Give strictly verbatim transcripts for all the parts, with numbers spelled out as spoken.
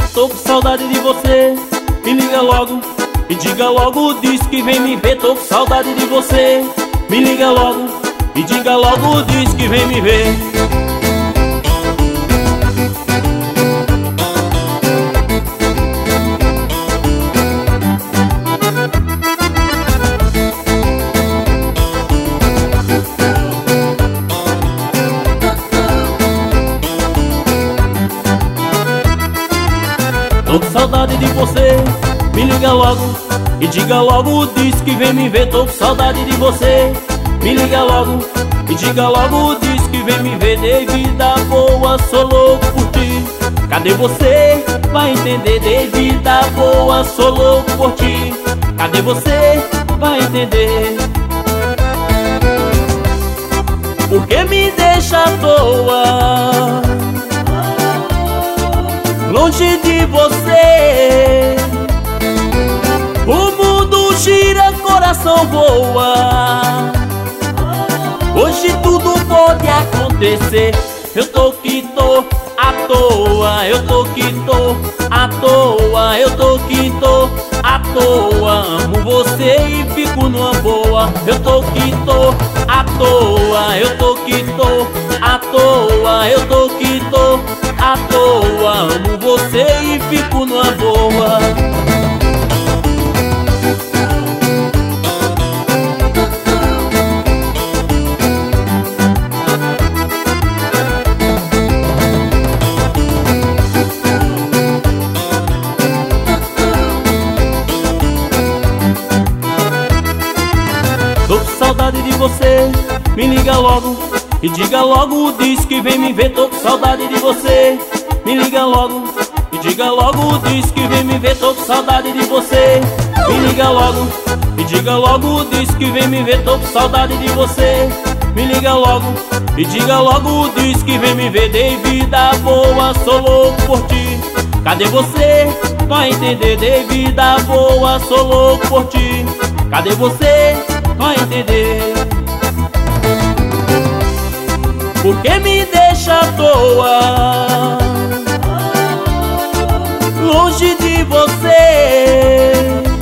tô com saudade de você. Me liga logo e diga logo, diz que vem me ver. Tô com saudade de você. Me liga logo e diga logo, diz que vem me ver. Tô com saudade de você, me liga logo e diga logo, diz que vem me ver. Tô com saudade de você, me liga logo e diga logo, diz que vem me ver. Dei vida boa, sou louco por ti. Cadê você? Vai entender. Dei vida boa, sou louco por ti. Cadê você? Vai entender. Por que me deixa à toa, longe de você? O mundo gira, coração voa. Hoje tudo pode acontecer. Eu tô que tô à toa, eu tô que tô à toa, eu tô que tô à toa. Amo você e fico numa boa. Eu tô que tô à toa, eu tô que tô à toa, eu tô que tô à toa. Amo você e fico numa boa. Tô com saudade de você, me liga logo e diga logo, diz que vem me ver. Tô com saudade de você, me liga logo e diga logo, diz que vem me ver. Tô com saudade de você, me liga logo e diga logo, diz que vem me ver. Tô com saudade de você, me liga logo e diga logo, diz que vem me ver. Dei vida boa, sou louco por ti. Cadê você? Vai entender. Dei vida boa, sou louco por ti. Cadê você? Vai entender. Por que me deixa à toa, longe de você?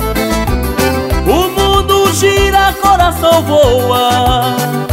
O mundo gira, coração voa.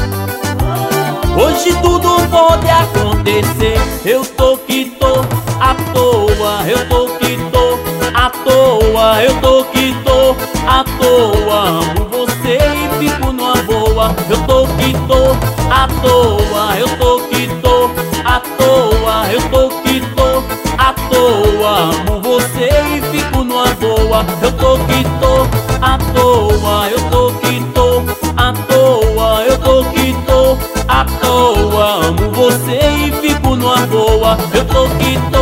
Hoje tudo pode acontecer. Eu tô que tô à toa, eu tô que tô à toa, eu tô que tô à toa. Amo você e fico numa boa. Eu tô que tô à toa, eu tô que tô à toa, eu tô que tô à toa. Amo você e fico numa boa. Eu tô que tô à toa, eu tô que tô à toa, eu tô que tô à toa. Amo você e fico numa boa. Eu tô que tô